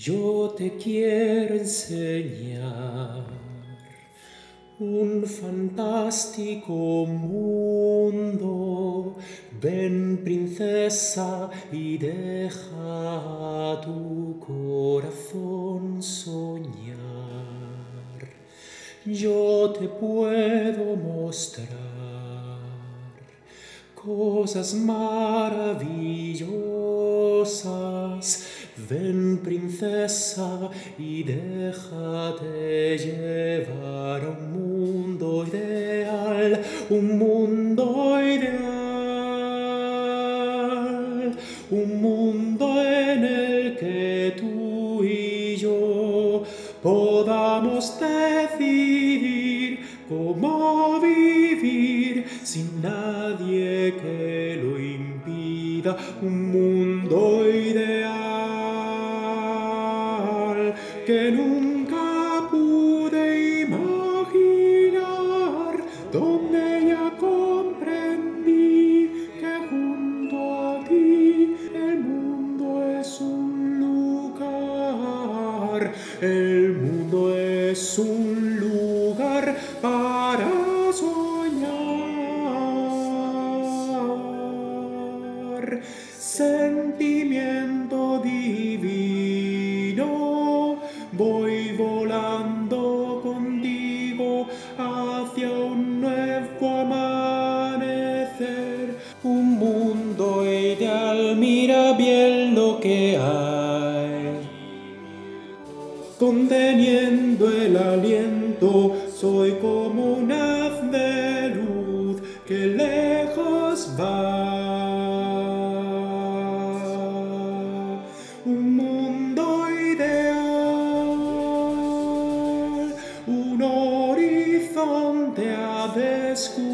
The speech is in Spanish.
Yo te quiero enseñar un fantástico mundo. Ven, princesa, y deja tu corazón soñar. Yo te puedo mostrar cosas maravillosas. Ven, princesa, y déjate llevar a un mundo ideal, un mundo ideal, un mundo en el que tú y yo podamos decidir cómo vivir sin nadie que lo impida, un mundo ideal que nunca pude imaginar, donde ya comprendí que junto a ti el mundo es un lugar, el mundo es un lugar para soñar. Sentimiento divino, voy volando contigo hacia un nuevo amanecer. Un mundo ideal, mira bien lo que hay. Conteniendo el aliento, soy como un haz de luz que lejos va. Un mundo ideal, un horizonte a descubrir.